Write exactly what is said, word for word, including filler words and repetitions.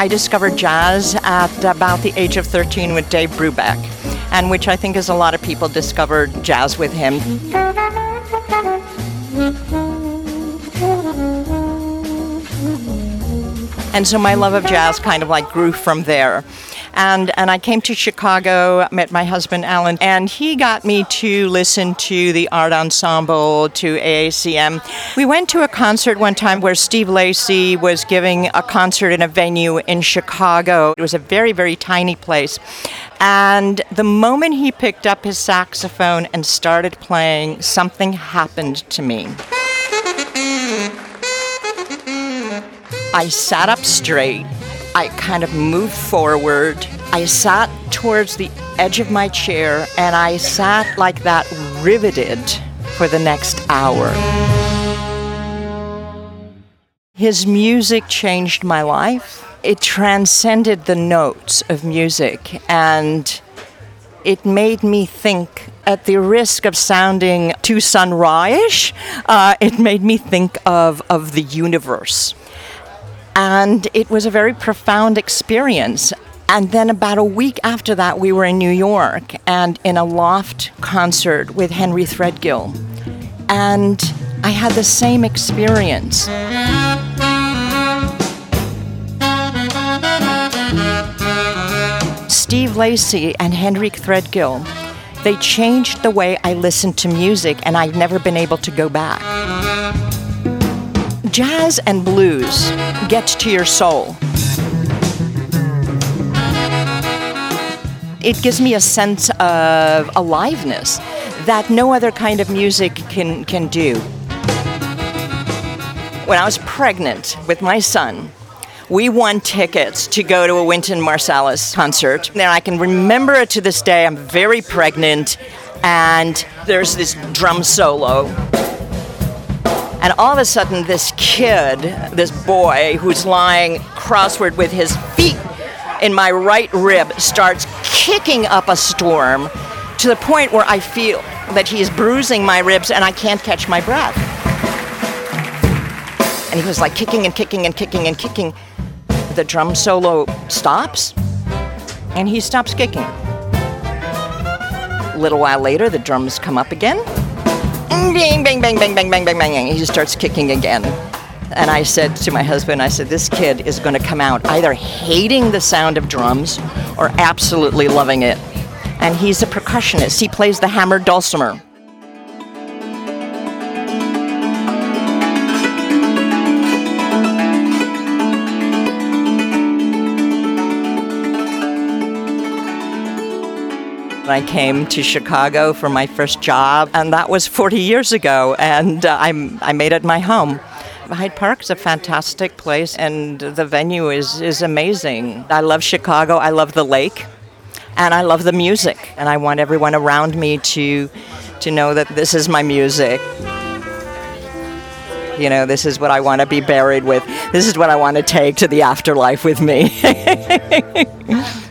I discovered jazz at about the age of thirteen with Dave Brubeck, and which I think is a lot of people discovered jazz with him. And so my love of jazz kind of like grew from there. And and I came to Chicago, met my husband Alan, and he got me to listen to the Art Ensemble, to A A C M. We went to a concert one time where Steve Lacy was giving a concert in a venue in Chicago. It was a very, very tiny place. And the moment he picked up his saxophone and started playing, something happened to me. I sat up straight. I kind of moved forward. I sat towards the edge of my chair, and I sat like that, riveted for the next hour. His music changed my life. It transcended the notes of music, and it made me think, at the risk of sounding too Sun Ra-ish, uh, it made me think of, of the universe. And it was a very profound experience. And then about a week after that, we were in New York and in a loft concert with Henry Threadgill. And I had the same experience. Steve Lacy and Henry Threadgill, they changed the way I listened to music, and I've never been able to go back. Jazz and blues gets to your soul. It gives me a sense of aliveness that no other kind of music can, can do. When I was pregnant with my son, we won tickets to go to a Wynton Marsalis concert. And I can remember it to this day. I'm very pregnant, and there's this drum solo. And all of a sudden, this kid, this boy who's lying crossword with his feet in my right rib, starts kicking up a storm to the point where I feel that he is bruising my ribs and I can't catch my breath. And he was like kicking and kicking and kicking and kicking. The drum solo stops, and he stops kicking. A little while later, the drums come up again. Bang, bang, bang, bang, bang, bang, bang, bang. He starts kicking again. And I said to my husband, I said, this kid is going to come out either hating the sound of drums or absolutely loving it. And he's a percussionist. He plays the hammered dulcimer. I came to Chicago for my first job, and that was forty years ago, and uh, I'm, I made it my home. Hyde Park is a fantastic place, and the venue is, is amazing. I love Chicago, I love the lake, and I love the music, and I want everyone around me to, to know that this is my music. You know, this is what I want to be buried with. This is what I want to take to the afterlife with me.